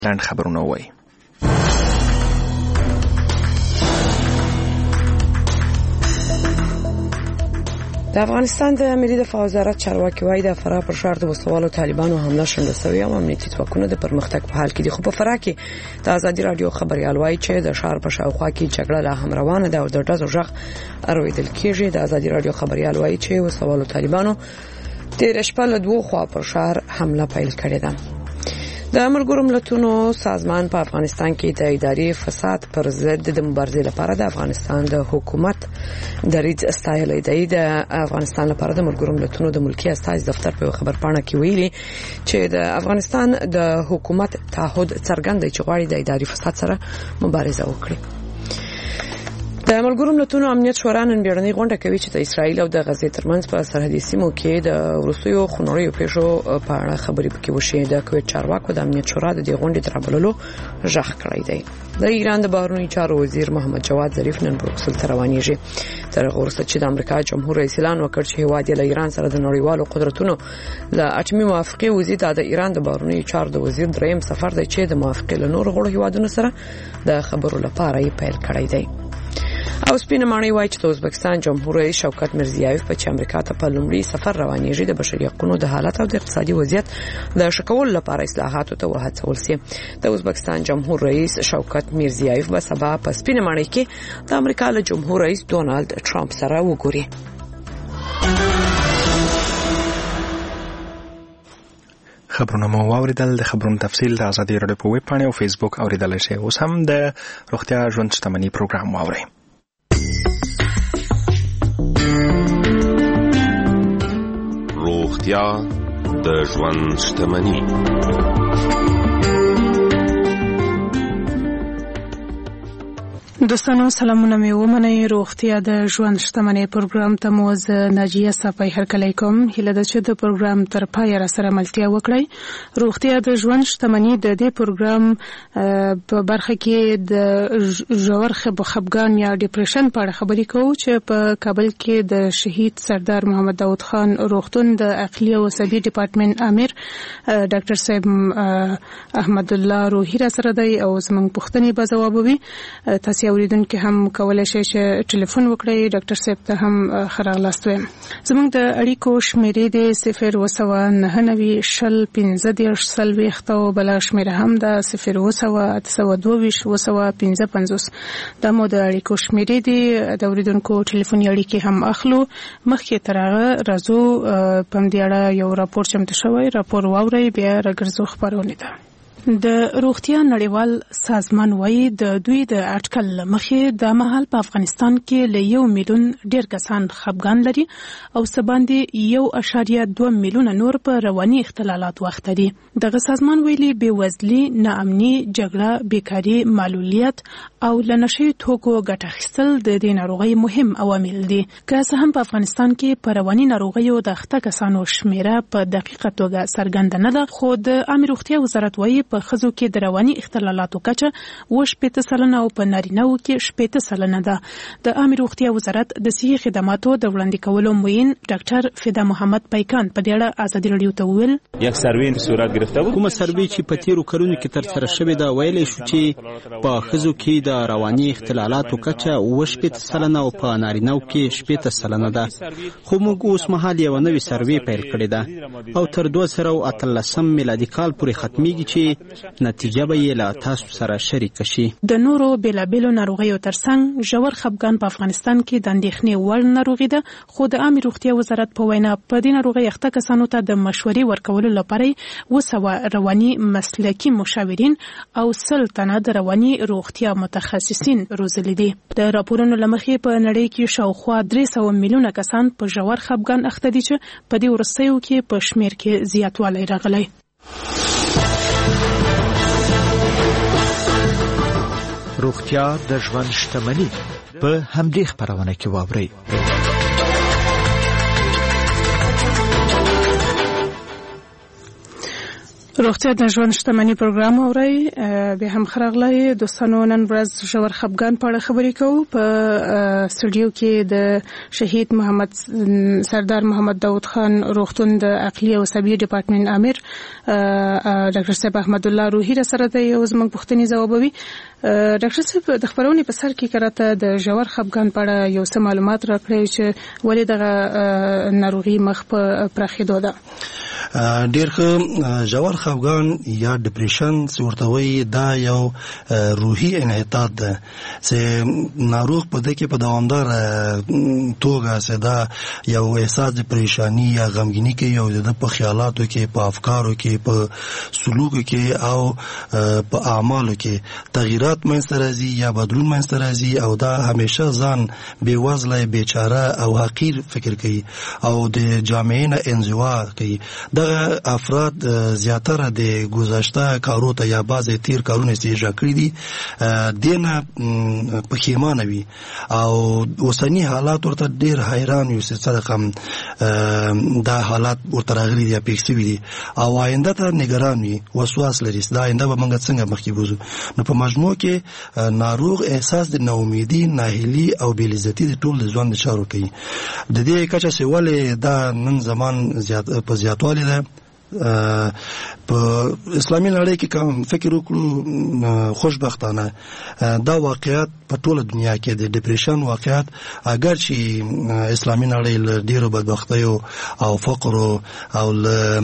لاند خبرونه وایي. د افغانستان د ملي دفاع وزارت چارواکي وايي د فراه پر ښار د وسوالو طالبانو حمله شنډه شوې او امنیتي ځواکونه د پرمختګ په حال کې دي. خو په فراه کې د ازادي رادیو خبريال وايي چې د ښار په شاوخوا کې جګړه لا هم روانه ده او د ډزو غږ اورېدل کېږي. د ازادي رادیو خبريال وايي چې وسوالو طالبانو تیر شپه له دوه خوا پر ښار حمله پیل کړې ده. د ملګرو ملتونو سازمان په افغانستان کې د اداري فساد پر ضد د مبارزې لپاره د افغانستان د حکومت دریځ ستایلی دی. د افغانستان لپاره د ملګرو ملتونو د ملکی استازي دفتر په خبرپاڼه کې ویلي چې د افغانستان د حکومت تعهد څرګند دی چې غواړي د اداري فساد سره مبارزه وکړي. د ملګرو ملتونو امنیت شورا نن بیړنۍ غونډه کوي چې د اسرایل او د غزې ترمنځ په سرحدي سیمو کې د وروستیو خونړیو پیښو په اړه خبرې پکې وشي. د کویت چارواکو د امنیت شورا د دې غونډې درابللو ژغ کړی دی. د ایران د بهرنیو چارو وزیر محمد جواد ظریف نن بروکسل ته روانېږي. تر هغه وروسته چې د امریکا جمهور رئیس اعلان وکړ چې هیواد یې له ایران سره د نړیوالو قدرتونو له اټومي موافقې وزي. د ایران د بهرنیو چارو د وزیر دریم سفر دی چې د موافقې له نورو غړو هیوادونو سره د خبرو لپاره یې پیل کړی دی. او سپینه ماڼۍ وایي چې د ازبکستان جمهور رئیس شوکت میرزیایف په امریکا ته په لومړي سفر روانېږي. د بشري حقوقو د حالت او د اقتصادي وضعیت د ښه کولو لپاره اصلاحاتو ته وهڅول شي. د ازبکستان جمهور رئیس شوکت میرزیایف به سبا په سپینه ماڼۍ کې د امریکا له جمهور رئیس ډونالد ټرمپ سره وګوري. خبرونه مو واوریدل. د خبرونو تفصیل د ازادي رادیو په ویب پاڼه او فیسبوک اوریدل شي. اوس هم د روغتیا ژوند شتمنۍ پروګرام واورئ. روغتیا د ژوند شتمنۍ. دوستانو سلامونه مې ومنئ. روغتیا د ژوند شتمنۍ پروګرام ته مو زه ناجیه صافی هرکلی کوم. هیله ده چې د پروګرام تر پایه را سره ملتیا وکړئ. روغتیا د ژوند شتمنۍ د دې پروګرام په برخه کې د ژور خپګان یا ډیپریشن په اړه خبرې کوو چې په کابل کې د شهید سردار محمد داود خان روغتون د عقلي او عصبي ډپارټمنټ امیر ډاکټر صاحب احمد الله روحي را سره دی او زموږ پوښتنې به ځوابوي. تاسو اوریدونکو هم کولای شئ چې ټلیفون وکړئ. ډاکټر صاحب ته هم ښه راغلاست وایم. زموږ د اړیکو شمیرې د 029901530 او بل شمیره هم د 02822 دا مو د اړیکو شمیرې دي. د اوریدونکو ټلیفوني اړیکې هم اخلو. مخکې تر هغه راځو په دې اړه یو راپور چمتو شوی. راپور واورئ بیا راګرځو خبرونه ده. د روغتیا نړیوال سازمان وايي د دوی د اټکل مخې د مهال په افغانستان کې له 1 میلیون ډیر کسان خپګان لري او سباندې 1.2 میلیون نور په رواني اختلالات وخت دي. دغه سازمان ویلي بېوزلي، ناامني، جګړه، بیکاري، معلولیت او لنشي توکو ګټه اخیستل د دې ناروغۍ مهم عوامل دي. که څه هم په افغانستان کې په رواني ناروغیو د اخته کسانو شمیره په دقیقه توګه څرګنده نه ده، خو د عامه روغتیا وزارت وايي په ښځو کې د رواني اختلالاتو کچه 80% او په نارینه‌و کې 80% ده. د عامه روغتیا وزارت د صحي خدماتو د وړاندې کولو معین ډاکټر فدا محمد پیکان په دې اړه ازادي رادیو ته وویل یک سروې صورت گرفته و. کومه سروې چې په تیرو کلونو کې تر سره شوې ده ویلې شو چې په ښځو کې د رواني اختلالاتو کچه 80% او په نارینه‌و کې 80% ده. خو موږ اوس مهال یو نوې سروې پیل کړې ده او تر 2013 میلادي کال پورې ختميږي چې نتیجه به یې له تاسو سره شریک شي. د نورو بیلابیلو ناروغیو ترڅنګ ژور خپګان په افغانستان کې د اندېښنې وړ ناروغي ده، خو د عامه روغتیا وزارت په وینا په دې ناروغۍ اخته کسانو ته د مشورې ورکولو لپاره 200 رواني مسلکي مشاورین او 100 تنه د رواني روغتیا متخصصین روزلي دي. د راپورونو لمخې په نړۍ کې شاوخوا 300 میلیونه کسان په ژور خپګان اخته دي چې په دې وروستیو کې په شمیر کې زیاتوالی راغلی. روغتیا د ژوند شتمنۍ په همدې خبرونه کې واورئ. روغتیا د ژوند شتمني پروګرام اورئ. بیا هم ښه راغلی دوستانو. نن ورځ ژور خپګان په اړه خبرې کوو. په سټوډیو کې د شهید محمد سردار محمد داود خان روغتون د عقلي او عصبي ډپارټمنټ امیر ډاکټر صاحب احمد الله روحي را سره دی او زموږ پوښتنې ځوابوي. ډاکټر صاحب د خبرونې په سر کې کراته د ژور خپګان په اړه یو څه معلومات راکړئ چې ولې دغه ناروغي مخ په پراخېدو ده. ډېر ښه. ژور خپګان یا ډپریشن چې ورته وایي دا یو روحي انحطاط ده چې ناروغ په دې کې په دوامدار توګه چې دا یو احساس د پریشانی یا غمګینی کې یو د په خیالاتو کې په افکارو کې په سلوکو کې او په اعمالو کې تغیرات منځته راځي یا بدلون منځته راځي او دا همیشه ځان بې وزله بیچاره او حقیر فکر کوي او د جامعې نه انزوا کوي. دغه افراد زیاتره د گذشته کارو ته یا بعضې تیر کارونه استجرا کړي دي دینه پښیمانه وي او اوسني حالات ورته ډېر حیران وي چې څه رقم دا حالات ورته راغلي دي یا پېښ شوي دي او آینده ته نګران وي، وسواس لري دا آینده به موږ څنګه مخکې بوځو. نو په مجموع کې ناروغ احساس د ناامیدي، ناهیلي او بېلذتي د ټول د ژوند د چارو کوي. د دې کچه چې ولې دا نن زمان په زیاتوالي ده په اسلامي نړۍ کې کوم فکر وکړو خوشبختانه دا واقعیت په ټوله دنیا کې د ډپریشن واقعیت اگر چې اسلامي نړۍ له ډیرو بدبختیو او فقر او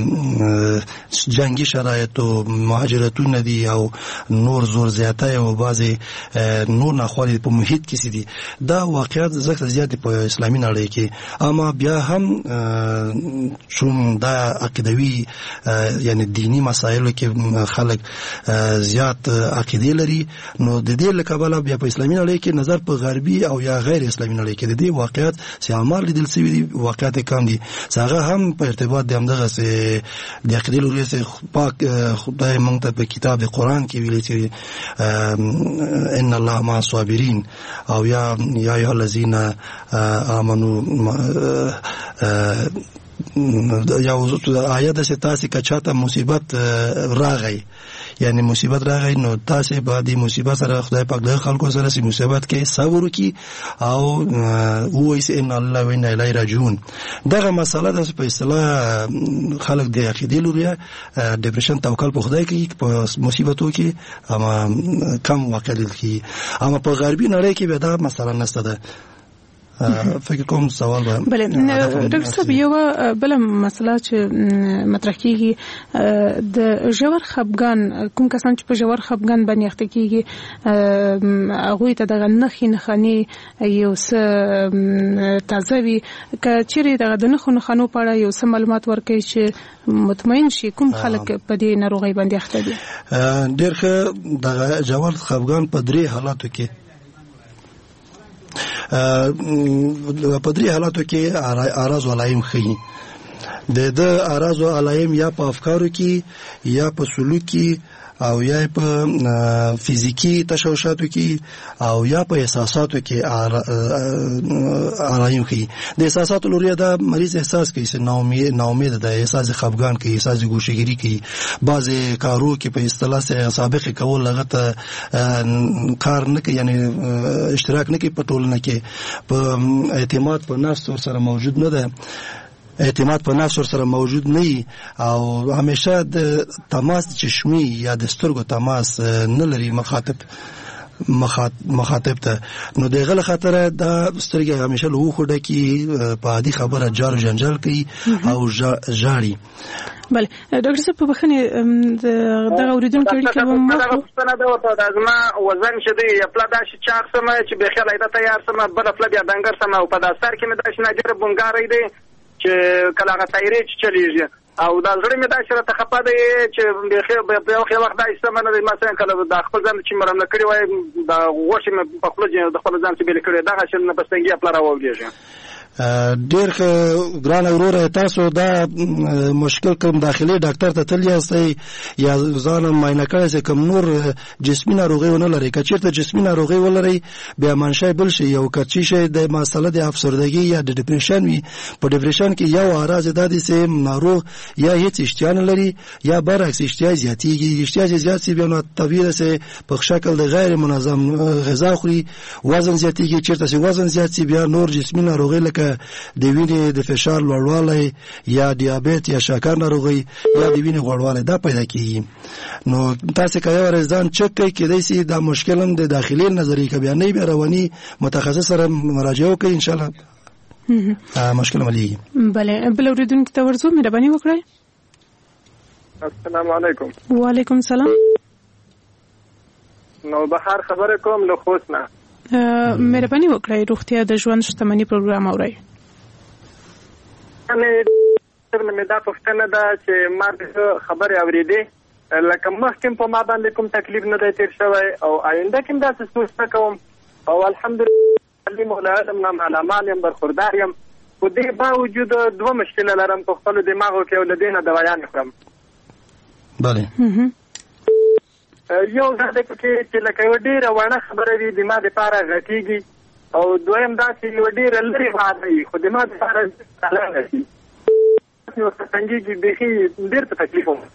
جنگي شرایطو مهاجرتونه دي او نور زور زیاتی او بعضې نور ناخوالې په محیط کې سي دي دا واقعیت زیات زیات په اسلامي نړۍ کې. اما بیا هم چون دا عقیدوي یعنی دینی مسایلو کې خلک زیات عقیده لري نو د دې له کبله بیا په اسلامي نړۍ کې نظر په غربي او یا غیر اسلامي نړۍ کې د دې واقعیت چې اعمال لیدل شوي دي واقعیت کم دي چې هغه هم په ارتباط د همدغه د عقیدې لوري چې پاک خدای موږ ته په کتاب د قرآن کې ویلي چې ان الله مع الصابرین او یا ایها الذین آمنوا یو آیه ده چې تاسې که چاته مصیبت راغی یعنی مصیبت راغی نو تاسې به د مصیبت سره خدای پاک د خلکو سره چې مصیبت کې صبر وکړي او ووایي چې ان الله و انا الیه راجعون. دغه مسله ده چې په اصطلاح خلک د عقیدې لوري ډپریشن توکل په خدای کوي په مصیبتو کې اما کم واقع لیدل کېږي. اما په غربي نړۍ کې به دا مسله نشته ده. فکر کوم سوال به بله ډاکټر صاحب یو بله مسله چې مطرح کېږي د ژور خپګان کوم کسان چې په ژور خپګان باندې اخته کېږي هغوی ته دغه نښې نښانې یو څه تازه وي که چیرې دغه د نښو نښانو په اړه یو څه معلومات ورکوي چې مطمئن شي کوم خلک په دې ناروغۍ باندې اخته دي. ډېر ښه. دغه ژور خپګان په درې حالاتو کې په درې حالاتو کې اعراض او علایم ښیي. د اعراض او علایم یا په افکارو کې یا په سلوک کې او یا په فزیکی تشوشاتو کې او یا په احساساتو کې علایم ښیي. د احساساتو لوري دا مریض احساس کوي چې ناامید ده، احساس خپګان کوي، احساس ګوشهګیري کوي، بعضې کارو کې په اصطلاح سابق کول هغه ته کار نه کوي یعنی اشتراک نه کوي په ټولنه کې، په اعتماد په نفس ورسره موجود نه ده، اعتماد په نفس سره موجود نه او همیشه د تماس چشمی یا د سترګو تماس نه لري مخاطب ته. نو دغه له خاطره دا سترګې همیشه له اوښو ډکې په عادي خبره جار و جنجال کوي او ژاړي. بله ډاکټر صاحب په بخښنې دغه اورېدونکي اړیکه به مو دغه پوښتنه ده ورته د زما وزن چې دی یو پله داسې چاق سمه چې بېخیاله ایده تیار سمه بله پله بیا ډنګر سمه او په دا سر کې مې داسې نادره بونګاری دی چې کله هغه تایرې چې چلیږي او دا زړه مې داسې راته خفه دی چې په یو وخت داسې سمه نه دی مثلا کله د خپل ځان چې مرمله کړې وای د غوښې مې په خوله د خپل ځان چې بېلې کړې دغسې نفس تنګي پله راووړېږي. ډیر ګران وروره تاسو دا مشکل کوم داخلي ډاکټر ته تللی یاستئ یا ځان معاینه کړی چې کوم نور جسمي ناروغي ونه لري که چېرته جسمي ناروغي ولري بیا منشأ بل شي یو که چی شي د مسله د افسردګي یا د ډیپریشن وي په ډیپریشن کې یو اعراض دا دي چې ناروغ یا هیڅ اشتها نه لري یا برعکس اشتها زیاتېږي اشتها زیات شي بیا نو طبیعي ده په شکل د غیر منظم غذا خوري وزن زیاتېږي چېرته چې وزن زیات شي بیا نور جسمي ناروغي لکه د وینې د فشار لوړوالی یا دیابیت یا شکر ناروغي یا د وینې غوړوالی دا پیدا کیږي نو تاسو که یو ځان چک کوئ کېدای شي دا مشکل هم د داخلي نظري که بیا نه بیا رواني متخصص سره مراجعه وکړئ انشاءالله مشکل مليږي. بله بل اوریدونکي ته ورځو مهرباني وکړئ. السلام علیکم. وعلیکم السلام. نو بهر خبره کوم له خوست نه. مهرباني وکړئ روغتیا د ژوند شتمنۍ پروګرام اورئ. مې دا پوښتنه ده چې ما خبرې اورېدې لکه مخکې په ما باندې کوم تکلیف نه دی تېر شوی او آینده کې داسې سوچ نه کوم او الحمدلله مولا علم نه معلمان یم برخوردار یم خو دې باوجود دوه مشکله لرم په خپلو دماغو کې او له دې نه دوایانې خورم. بله یو دا دی پکې چې لکه یوه ډېره وړه خبره وي د ما دپاره غټېږي او دویم دا چې یوه ډېره لرې وعده وي خو د ما دپاره سالانه شي ورته تنګېږي بیخي ډېر په تکلیف وم.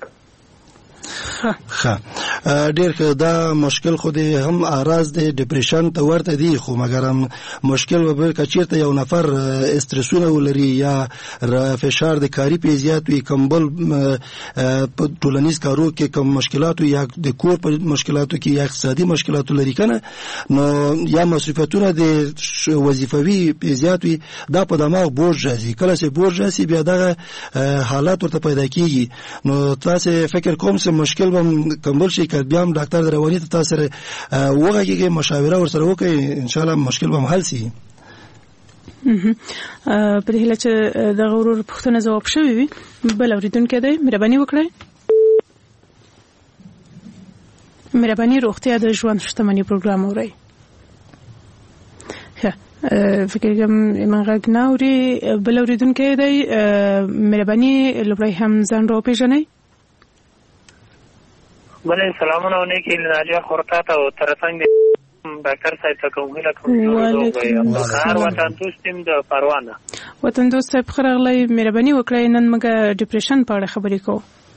ډیر دا مشکل خو دی هم اعراض دی ډیپریشن ته ورته دی خو مګر هم مشکل وبر کچیرته یو نفر استرسونه ولري یا فشار د کاری په زیات وي کمبل په ټولنیز کارو کې کم مشکلات یا د کور په مشکلاتو کې یا اقتصادي مشکلات لري کنه نو یا مصرفاتونه د وظیفوي په زیات وي دا په دماغ بوج راځي کله چې بوج راځي بیا دا حالات ورته پیدا کیږي نو تاسو فکر کوم چې مشکل بم کمبل شي که بیا هم ډاکټر درواني ته تاسو سره وغږیږئ مشاوره ورسره وکړئ انشاءالله مشکل به هم حل شي. په دې هیله چې دغه ورور پوښتنه ځواب شوې وي بل اورېدونکی دی مهرباني وکړئ. مهرباني روغتیا د ژوند شتمنۍ پروګرام اورئ. فکر کوم من غږ نه اوري بل اورېدونکی دی مهرباني لومړی هم ځان راوپېژنئ. بله سلامونه و نیکی ناجیه خورتات و ترسنگ ډاکټر صاحب ته کوم هیله کوم هر وطن دوستیم د پروانه وطن دوست صاحب خرغلی مهرباني وکړئ نن موږ ډیپریشن په اړه خبرې کوو.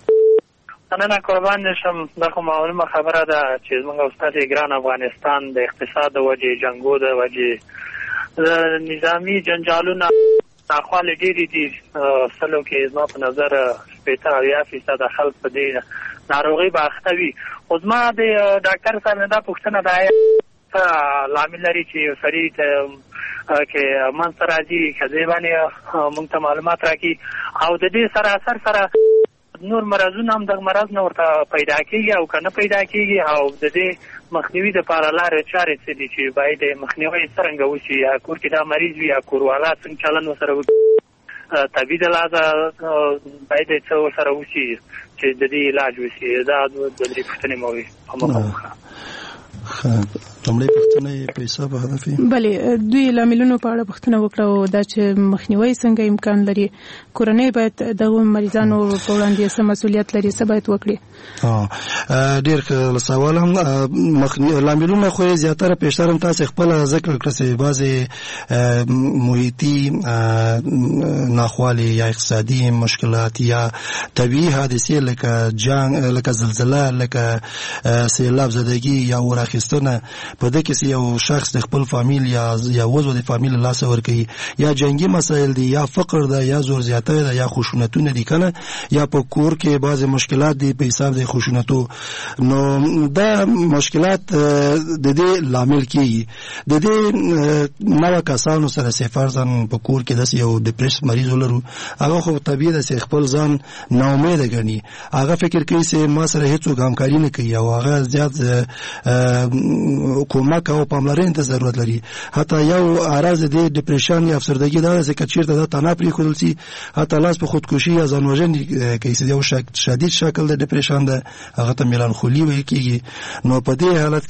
انا قربان نشم دغه معلومه خبره ده چې موږ استاد ګران افغانستان د اقتصاد د وجې جنگو د وجې نظامی جنجالونه اخوال ډېری دي سلو کې زما په نظر 80% خلک په دې ناروغي باخته وي خو زما د ډاکټر صاحب نه دا پوښتنه ده لامل لري چې یو سړي کې منځ ته راځي ښځې باندې موږ ته معلومات راکړي او د دې سره اثر سره نور مرضونه هم دغه مرض نه ورته پیدا کېږي او که نه پیدا کېږي او د دې مخنیوي دپاره لارې چارې څه دي چې باید مخنیوی څرنګه وشي یا کور کې دا مریض وي یا کوروالا څنګه چلند ورسره وکړي طبیعي د لحاظه باید څه ورسره وشي چې د دې علاج وشي دا د دې پوښتنې مو وي په مخه لومړی پوښتنه یې په حساب هدف بله دوی لاملونو په اړه پوښتنه وکړه او دا چې مخنیوی څنګه امکان لري کورنۍ باید دغه مریضانو په وړاندې څه مسؤلیت لري څه باید وکړي. ډېر ښه سوال هم لاملونه خو یې زیاتره پیشتر هم تاسې خپله ذکر کړه چې بعضې محیطي ناخوالې یا اقتصادي مشکلات یا طبیعي حادثې لکه جنګ لکه زلزله لکه سیلاب زدګي یا اور اخیستنه په دې کې یو شخص د خپل فامیل یا عضو د فامیل لاس ورکوي یا جنگي مسایل دي یا فقر ده یا زور زیاتی ده یا خشونتونه دي کنه یا په کور کې بعض مشکلات دي په حساب د خشونتو نو دا مشکلات د دې لامل کیږي د دې نو کسانو سره فرضاً په کور کې د یو ډیپریس مریض ولرو هغه خو طبیعي ده چې خپل ځان ناامید ګڼي هغه فکر کوي چې ما سره هیڅ همکاري نه کوي او هغه زیات کومک او پاملرنې ته ضرورت لري. حتی یو اعراض د ډیپریشن یا افسردګي دا چې چیرته د تناپ لري سي حتی لاس په خودکشي یا ځان وژنې کیسې یو شدید شکل د ډیپریشن ده هغه ته میلانخولي ویل کیږي. نو په دې حالت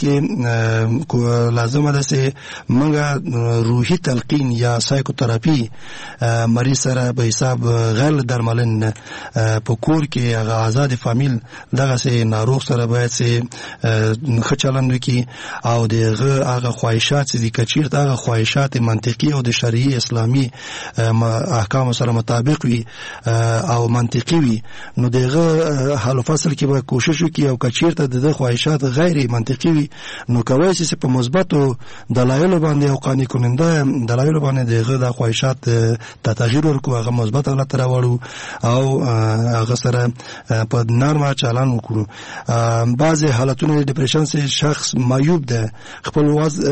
کې لازمه ده چې موږ روحي تلقین یا سایکوتراپي مریض سره به حساب غیر درملن په کور کې هغه آزاد فامیل دغه سه ناروغ سره باید سه خچلند وکي او دغه هغه خواهشات چې کچیر هغه خواهشات منطقي او د شرعي اسلامي احکام سره مطابق وي او منطقي وي. نو دغه حل فصل کې به کوشش وکي او کچیر ته د خواهشات غیر منطقي وي نو کوي چې په مثبتو دلایل باندې او قانوني کننده دلایل باندې دغه د خواهشات ته تغییر ورکو هغه مثبت حالت راوړو او هغه سره په نرمه چالان وکړو. بعضی حالتونه ډیپریشن سره شخص معیوب ده خپل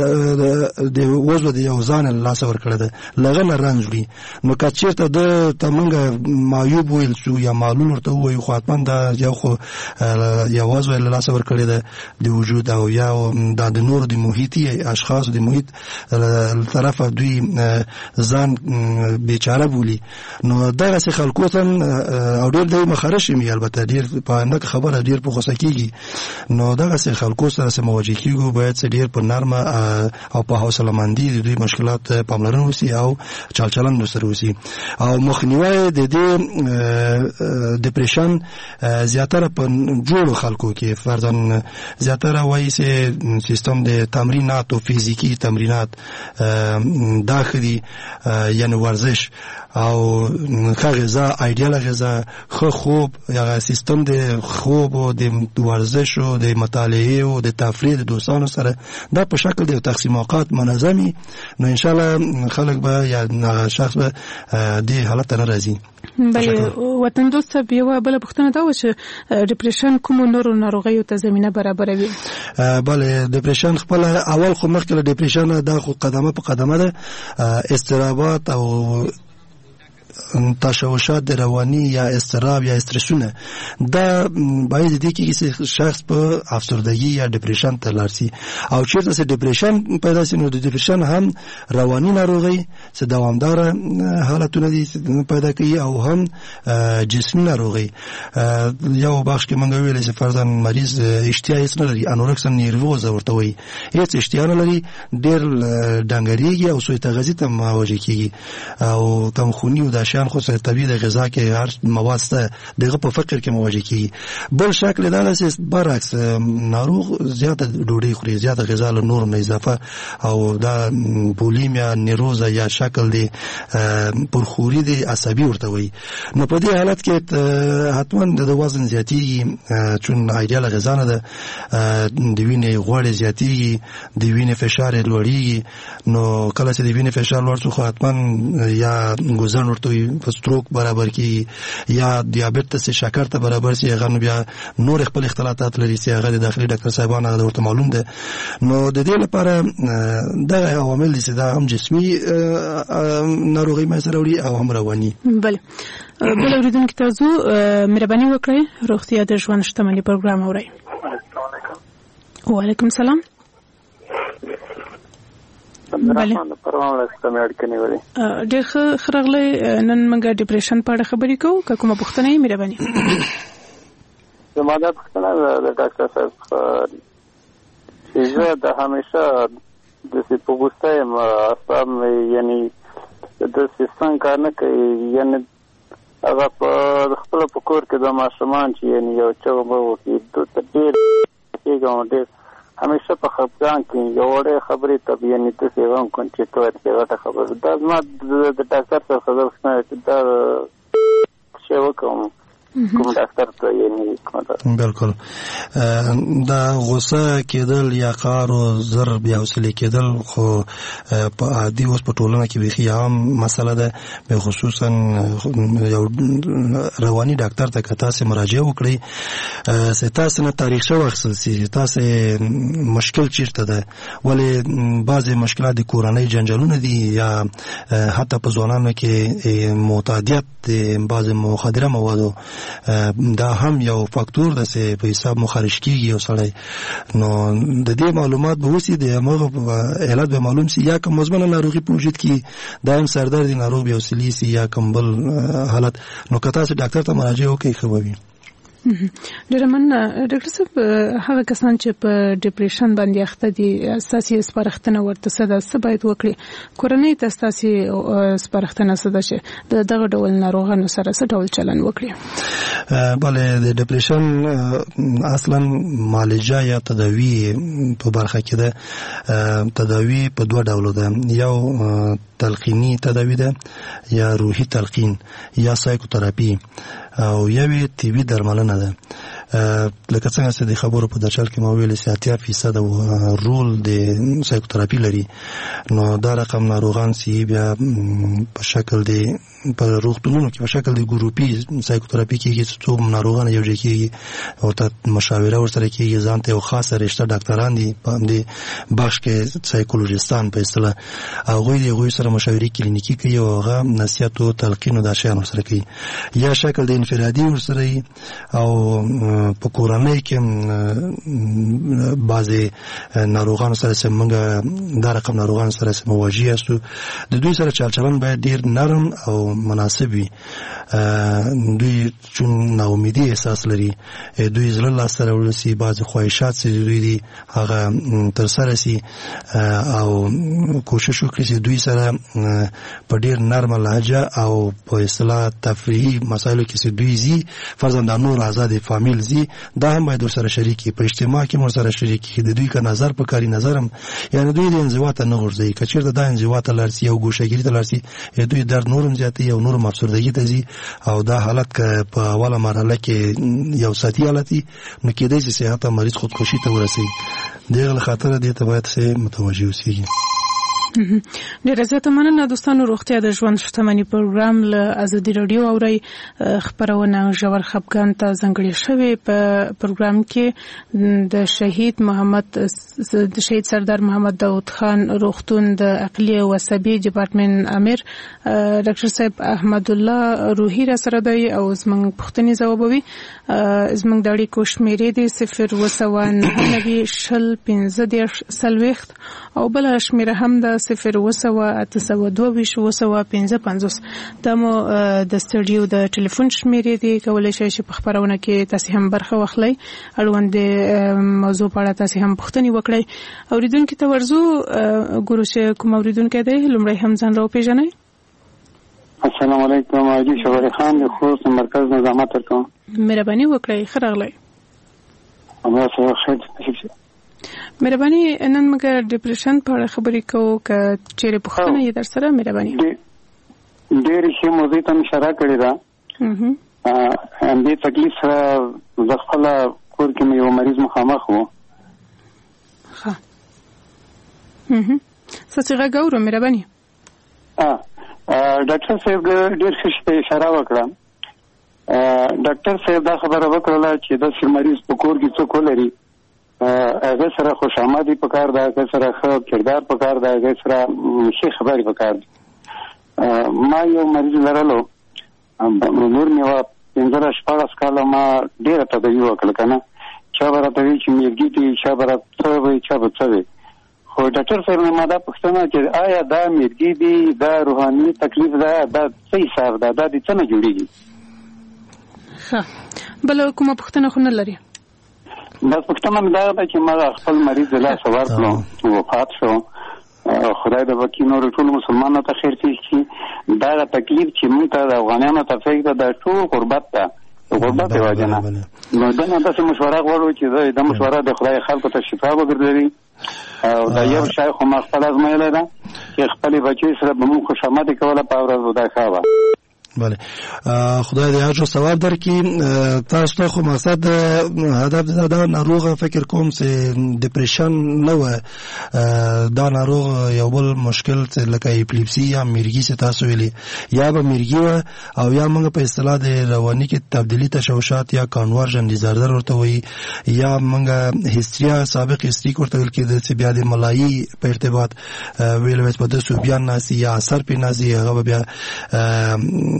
وزن د یو ځان له څور کړه ده لغه نه رنځوي نو کچیرته د تمنګ معیوب ویل شو یا معلول ورته وي خو اتمن دا یو خو یا وزن له څور کړه ده د وجود او یا د نور د محیطي اشخاص د محیط طرفه دوی ځان بیچاره بولی. نو دغه څه خلکو ته او ډېر د مخارج می البته ډېر په انده خبره ډېر په غوسه کیږي نو دغه څه خلکو سره مواجه کیږي باید ډېر په نرمه او په حوصله مندي د دوی مشکلات پاملرنه وسی او چلچلن سره وسی او مخنیوي د دې ډیپریشن زیاتره په جوړو خلکو کې فرضاً زیاتره وایي چې سیستم د تمرینات او فزیکی تمرینات داخلي یعنی ورزش او غذا ایدیال غذا خو خوب یا سیستم د خوب او د ورزش او د مطالعه او د تفریح د دوستانو سره دا په شکل د تقسیم اوقات منظمي نو ان شاء الله خلک به یا شخص به د حالت نه راځي. بله وطن دوست بیا بل پښتنه دا و چې ډیپریشن کوم نورو ناروغیو ته زمينه برابروي. بله ډیپریشن خپل اول خو مخکې ډیپریشن دا خو قدمه په قدمه ده استرابات او تشوشات روانی یا اضطراب یا استرسونه دا باید دي کې شخص په افسردگی یا ډیپریشن ته لارسي او چیرته چې ډیپریشن پیدا شي نو د ډیپریشن هم رواني ناروغي چې دوامدار حالتونه دي پیدا کوي او هم جسمي ناروغي. یو بخش کې مونږ ویل چې فرضاً مریض اشتها هیڅ نه لري انورکسیا نیروزه ورته وایي هیڅ اشتها نه لري ډېر ډنګریږي او سوء تغذیه ته مواجه کیږي او تمخونی او د شان خو سره طبيعي د غذا کې هر مواد سته دغه په فقر کې مواجه کیږي. بل شکل دا چې برعکس ناروغ زیاته ډوډۍ خوري زیاته غذا له نور نه اضافه او دا بولیمیا نیروزه یا شکل دی پرخوري دی عصبي ورته وي نو په دې حالت کې حتما د وزن زیاتیږي چون ایدیال غذا نه ده د وینې غوړ زیاتیږي د وینې فشار لوړیږي نو کله چې د وینې فشار لوړ شي خو حتما یا ګوزن ورته په ستروک برابر کی یا دیابت ته شکر ته برابر سي هغه بیا نور خپل اختلالات لري چې هغه د داخلي ډاکټر صاحبانو هغه ورته معلوم ده. نو د دې لپاره د عوامل دي چې دا هم جسمي ناروغي مسره وړي او هم رواني. بل اوریدونکو تاسو مهرباني وکړئ روغتیا د ژوند شتمنۍ پروګرام اورئ. وعلیکم السلام. بله ډېر ښه راغلی نن موږ ډیپریشن په اړه خبرې کوو که کومه پوښتنه یې مهرباني. زما دا پوښتنه د ډاکټر صاحب چې زه د همیشه داسې په غوسه یم اعصاب مې یعنې داسې څنګه کار نه کوي یعنې هغه په خپله په کور کې د ماشومان چې یعنې یو چغه به وکړي دلته ډېر کېږم ډېر همیشه په خفګان کې یو وړې خبرې ته یعنې داسې غم کوم چې ته ورته غټه خبره دا زما د ډاکټر صاحب خبره چې دا شی وکړم کوم ډاکټر ته یعنې بالکل دا غوسه کېدل یا قهر او زر بیا حوصله کېدل خو په عادي اوس په ټولنه کې بیخي عام مسله ده به خصوصا یو رواني ډاکټر ته که تاسې مراجعه وکړئ چې تاسې نه تاریخچه واخیستل سي تاسې مشکل چیرته ده ولې بعضې مشکلات د کورنۍ جنجالونه دي یا حتی په ځوانانو کې معتادیت د بعضې مخدره موادو دا هم یو فاکتور ده چې په حساب مخارج کیږي او سړی نو د دې معلومات به وسی د هغه علت به معلوم سي یا کوم مزمنه ناروغي په وجود کې دا هم سردردي ناروغ به وسلی سي یا کوم بل حالت نو کته چې ډاکټر ته مراجعه وکړي خو به ډېر مننه ډاکټر صاحب هغه کسان چې په ډیپریشن باندې اخته دي اساسي سپارښتنه ورته څه باید وکړي کورنۍ ته اساسي سپارښتنه څه ده چې دغه ډول ناروغانو سره څه ډول چلند وکړي بله د ډیپریشن اصلا معالجه یا تداوی په برخه کې ده تداوی په دوه ډولو ده یو تلقینی تداوی ده یا روحي تلقین یا سایکوتراپي او یوې طبي درملنه ده لکه څنګه چې د خبرو په درشل کې ما ویل 80% رول د سایکوتراپي لري نو دا رقم ناروغان سي بیا په شکل د په روغتونونو کې په شکل د ګروپي سایکوتراپي کېږي چې څو ناروغان یو ځای کېږي او ته مشاوره ورسره کېږي ځان ته یو خاصه رشته ډاکټران دي په دې بخش کې سایکولوژیستان په اصطلاح هغوی د هغوی سره مشاورې کلینیکي کوي او هغه نصیحت او تلقین او دا شیان ورسره کوي یا شکل د انفرادي ورسره او په کورنۍ کې بعضې ناروغانو سره چې موږ دا رقم ناروغانو سره چې مواجه یاستو د دوی سره چلچلن باید ډېر نرم او مناسب وي دوی چون ناامیدي احساس لري دوی زړه لاسته راوړل سي بعضې خواهشات چې دوی دي هغه ترسره سي او کوشش وکړي چې دوی سره په ډېر نرمه لهجه او په اصطلاح تفریحي مسایلو کې چې دوی ځي فرضاً دا نور آزاد فامیل ځي دا هم باید ورسره شریکي په اجتماع کې ورسره شریکي د دوی که نظر په کاري نظرم یعنی دوی د انزوا ته نه غورځوي که چېرته دا انزوا ته لاړ سي او ګوشهګیري ته لاړ سي دوی درد نورم زیاتوي او نورم افسردګي ته ځي او دا حالت که په اوله مرحله کې یو ساعتي حالت وي نو کېدای شي صحت مریض خودکشي ته ورسوي د هغه له خاطره دې ته باید متوجه اوسېږي ډېره زیاته مننه دوستانو روغتیا د ژوند شتمني پروګرام له ازادي راډیو اورئ خپرونه ژور خفګان ته ځانګړې شوې په پروګرام کې د شهید سردار محمد داود خان روغتون د عقلي او عصبي ډپارټمنټ امیر ډاکټر صاحب احمد الله روحي را سره دی او زموږ پوښتنې ځوابوي زموږ د اړیکو شمیرې دي 019 او بل شمیره هم د 0 دا مو د سټوډیو د ټلیفون شمیرې دي کولای شئ چې په خبرونه کې تاسو هم برخه واخلئ اړوند موضوع په اړه تاسو هم پوښتنې وکړئ اوریدونکو ته ورزو ګورو چې کوم اوریدونکو دی لومړی هم ځان راو پیژنئ السلام علیکم حاجی شوری خان د خوست مرکز نظامت ورکوم مهرباني وکړئ ښه راغلی الله سره خیر مهرباني نن موږ ډیپریشن په اړه خبرې کوو که چیرې پوښتنه یې در سره مهرباني ډېرې ښې موضوع ته اشاره کړې ده همدې تکلیف سره زه خپله کور کې مې یو مریض مخامخ و ښه ستاسې غږ اورو مهرباني ډاکټر صاحب ډېر ښه شي ته اشاره وکړه ډاکټر صاحب دا خبره وکړله چې داسې مریض په کور کې څوک ولري هغه سره خوشامدي پکار ده هغه سره ښه کردار پکار ده هغه سره ښې خبرې پکار دي ما یو مریض لرلو نور مې وه 15-16 کاله ما ډېره تداوي وکړه که نه چا به راته وایي چې میرګي دي چا به راته څه وایي چا به څه وایي خو ډاکټر صاحب نه ما دا پوښتنه چې آیا دا میرګي دي دا روحاني تکلیف ده دا څه حساب ده دا د څه نه جوړېږي ښه بله کومه پوښتنه خو نه لري بس پوښتنه مې دا ده چې ما خپل مریض د لاسه ورکړو وفات شو خدای د وکیل نور ټول مسلمانانو ته خیر کړي دا تکلیف چې موږ ته د افغانانو ته فکر ده ټول غربت ده غربت دی وجنه نو دا نه تاسو مشوره غواړو چې دا مشوره د خدای خلکو ته شفا وګرځوي او دا یو شیخ ما خپل ازمایله ده چې خپل بچی سره به موږ خوشامدي کوله په ورځ ودا کاوه بله خدای دې اجر ثواب درکړي تاسو ته خو مقصد هدف دا ناروغ فکر کوم چې ډیپریشن نه و دا ناروغ یو بل مشکل لکه اپلیپسي یا میرګي چې تاسو ویلي یا به میرګي و او یا موږ په اصطلاح د رواني کې تبدیلی تشوشات یا کانورژن ډیزاردر ورته وایي یا موږ هیستریا سابق هیستریک ورته ویل کېده چې بیا د ملایي په ارتباط ویل په دسو بیان ناسي یا اثر په ناسي هغه بیا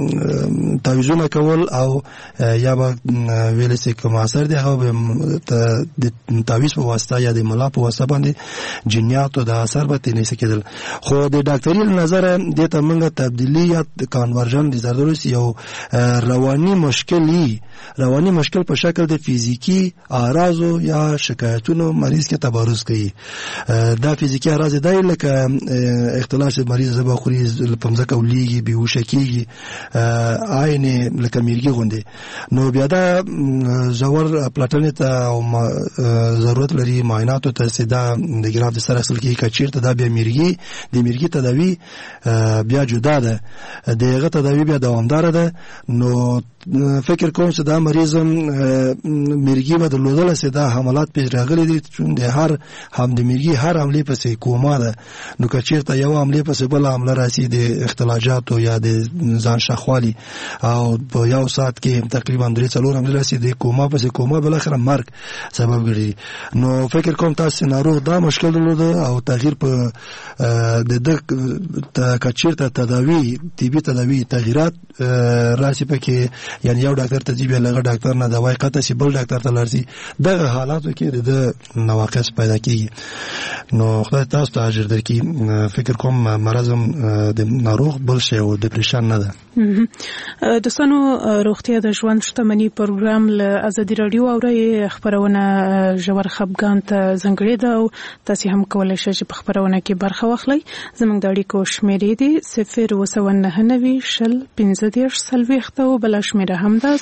تعویضونه کول او یا به ویل سي کوم اثر دی هغه د تعویض په واسطه یا د ملا په واسطه باندې جنیات او د اثر به تنه کېدل. خو د ډاکټري نظر د تمنګ تبدیلی یا کانورژن ډیزاردرز یو رواني مشکل په شکل د فزیکی اعراض یا شکایتونو مریض کې تبارز کوي. دا فزیکی اعراض دی لکه اختلاس مریض زبا خوري پمزکه ولېږي بیهوشه کېږي عین لکه میرګي غوندي. نو بیا دا ژور پلاټنې ته ضرورت لري معایناتو ته سیدا د ګراف د سره اصل کې کچیرته دا بیا میرګي تداوی بیا جدا ده دغه تداوی بیا دوامدار ده. نو فکر کوم چې دا مریض میرګي بدلودل سیدا حملات پیش راغلي دي چې د هر هم د میرګي هر عملې پسې کومه ده. نو کچیرته یو عملې پسې بل عمله راسي د اختلاجات یا د ځان شخوالي او په یو ساعت کې تقریبا 3-4 عملې راسي د کومه پسې کومه بل اخر مرګ سبب ګرځي. نو فکر کوم تاسو ناروغ دا مشکل درلود او تغییر په د کچیرته تداوی طبي تداوی تغیرات راسي پکې یعنی یو ډاکټر ته دی بل ډاکټر نه دوايي قطع سي بل ډاکټر ته لرسي دغه حالاتو کې د نواقص پیدا کیږي. نو خدای تاسو ته اجر درکړي. فکر کوم مرزم د ناروغ بل شی او ډیپریشن نه ده. دوستانو روغتیا د ژوند شتمنۍ پروګرام له ازادي رادیو اوري خبرونه ژور خپګان ته ځانګړې ده او تاسو هم کولای شئ چې په خبرونه کې برخه واخلئ. زموږ د اړیکو شمیرې دي 029901530 او بل شمیره هم ده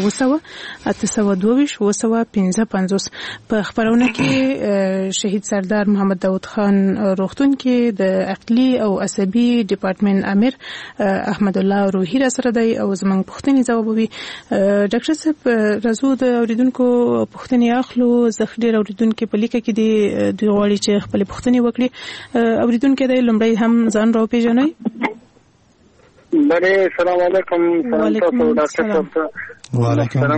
080822555. په خبرونه کې شهید سردار محمد داود خان روغتون کې د عقلي او عصبي ډپارټمنټ امیر احمد الله روحي را سره دی او زموږ پوښتنې ځوابوي. ډاکټر صاحب راځو د اوریدونکو پوښتنې اخلو. ځخډیر اوریدونکو په لیکه کې دوی غواړي چې خپل پوښتنې وکړي. اوریدونکو د لومړی هم ځان راو پیژنئ. بله سلام علیکم. سلام تاسو ډاکټر صاحب. وعلیکم السلام.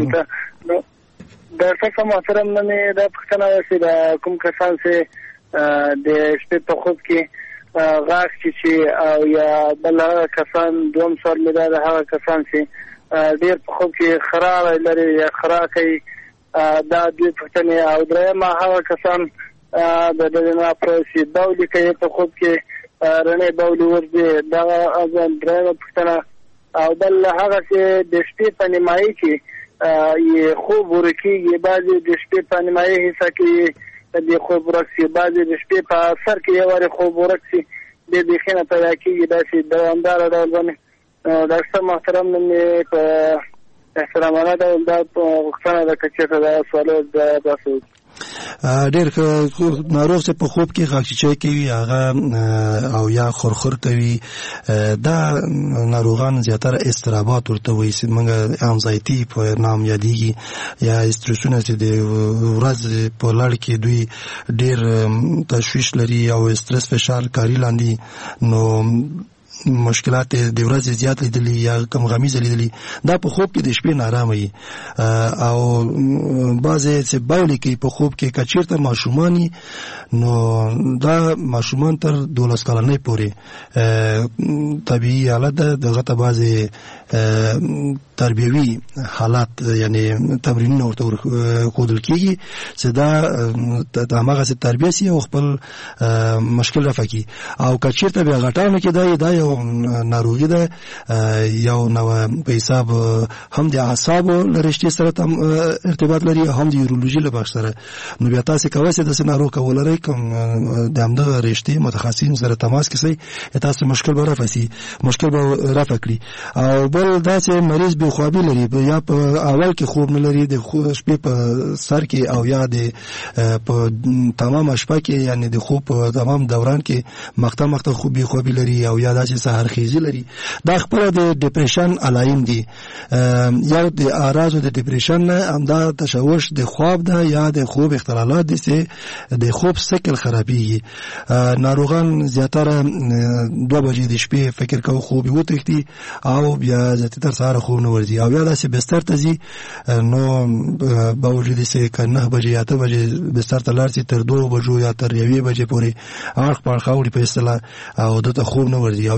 ډاکټر صاحب محترم نن دا پوښتنه وشي د کوم کسان چې د شپې په خوب کې غاښ چې او یا بل کسان دوم سر مې دا هغه کسان چې ډېر په خوب کې خراب لري یا خراکي دا د پوښتنې او درېمه هغه کسان د دغه پروسې باولې کوي په خوب کې رنه باولې ورځي دا ځان درېمه پوښتنه او بل هغه چې د شپې په نیمایي کې یې خوب ورکیږي بعضې د شپې په نیمایي حصہ کې د خوب ورکسي بعضې د شپې په سر کې یو وارې خوب ورکسي د بیخینه پیدا کېږي داسې دوامداره ډول باندې. ډاکټر صاحب محترم نن مې په احترامانه ډول دا غوښتنه ده که چېرته دا سوالات داسې ډېر ناروغ چې په خوب کې غاښچی کوي هغه او یا خورخور کوي دا ناروغان زیاتره استرابات ورته وایي چې موږ انزایټي په نام یادېږي یا استرسونه چې د ورځې په لړ کې دوی ډېر تشویش لري او استرس فشار کاري لاندې نو مشکلات د ورځې زیات لیدلي یا کم غمیزه لیدلي دا په خوب کې د شپې نارامه وي او بعضې چې باولې کوي په خوب کې کچیرته ماشوماني نو دا ماشومان تر 12 کلنۍ پورې طبیعي حالت ده. دغه ته بعضې تربیوي حالات یعنی تمرینونه ورته ښودل کېږي چې دا هماغسې تربیه سي او خپل مشکل رفع کړي. او کچیرته بیا غټانو کې دا یو ناروغي ده یو نو په حساب هم د اعصابو له رشتې سره ارتباط لري هم د یورولوژي له بخش سره. نو بیا تاسو کولی شئ داسې ناروغ کولای کوم د همدغه رشتې متخصصین سره تماس کیسئ تاسو مشکل به رفع سي مشکل به رفع کړي. او بل داسې مریض بې خوابي لري یا په اول کې خوب نه لري د شپې په سر کې او یا د په تمام شپه کې یعنی د خوب په تمام دوران کې مخته خوب بې خوابي لري او یا داسې سحرخیزي لري. دا خپل د ډیپریشن علایم دي. یا د اعراضو د ډیپریشن نه همدا تشوش د خواب ده یا د خوب اختلالات دي چې د خوب سکل خرابېږي. ناروغان زیاتره 2 بجې د شپې فکر کوي خوب وتښتي او بیا زیاتره سهار خوب نه ورځي او بیا داسې بستر ته ځي نو باوجود چې 9 بجې یا 8 بجې بستر ته لاړ شي تر 2 بجو یا تر 1 بجې پورې اړخ په اړخ وړي په اصطلاح او دته خوب نه ورځي او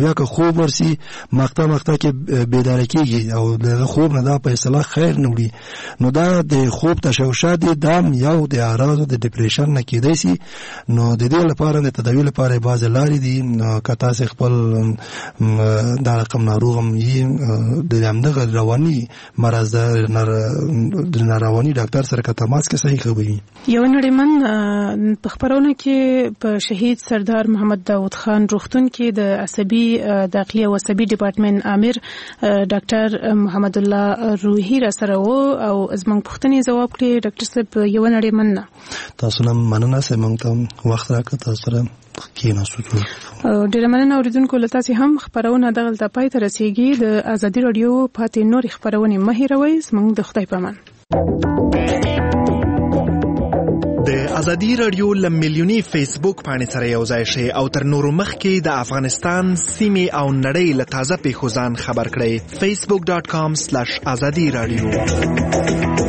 بیا که خوب ورسي مخته کې بیداره کېږي او د خوب نه دا په اصطلاح خیر نه وړي. نو دا د خوب تشوشات دي، دا یو د اعراضو د ډیپریشن نه کېدای شي. نو د دې لپاره د تداوی لپاره بعضې لارې دي. که تاسې خپل دا رقم ناروغ هم یې د همدغه رواني مرض د نارواني ډاکټر سره که تماس کې صحیح خبري. یو نړیمن په خبرونه کې په شهید سردار محمد داود خان روغتون کې د عصبي داخلي او عصبي ډپارټمنټ امیر ډاکټر محمد الله روحي را سره وو او زموږ پوښتنې ځواب کړي. ډاکټر صاحب یو نړیمن تاسو نه مننه چې موږ ته وخت راکړ، تاسو سره کېناستو. ډېره مننه اوریدونکو، له تاسې هم خپرونه دغلته پای ته رسیږي. د ازادي راډیو پاتې نورې خپرونې مه هېروئ. زموږ د خدای په امان. د ازادي راډیو له میلیوني فیسبوک پاڼې سره یو ځای شئ او تر نورو مخکې د افغانستان سیمې او نړۍ له تازه پیښو ځان خبر کړئ. facebook.com/azadi radio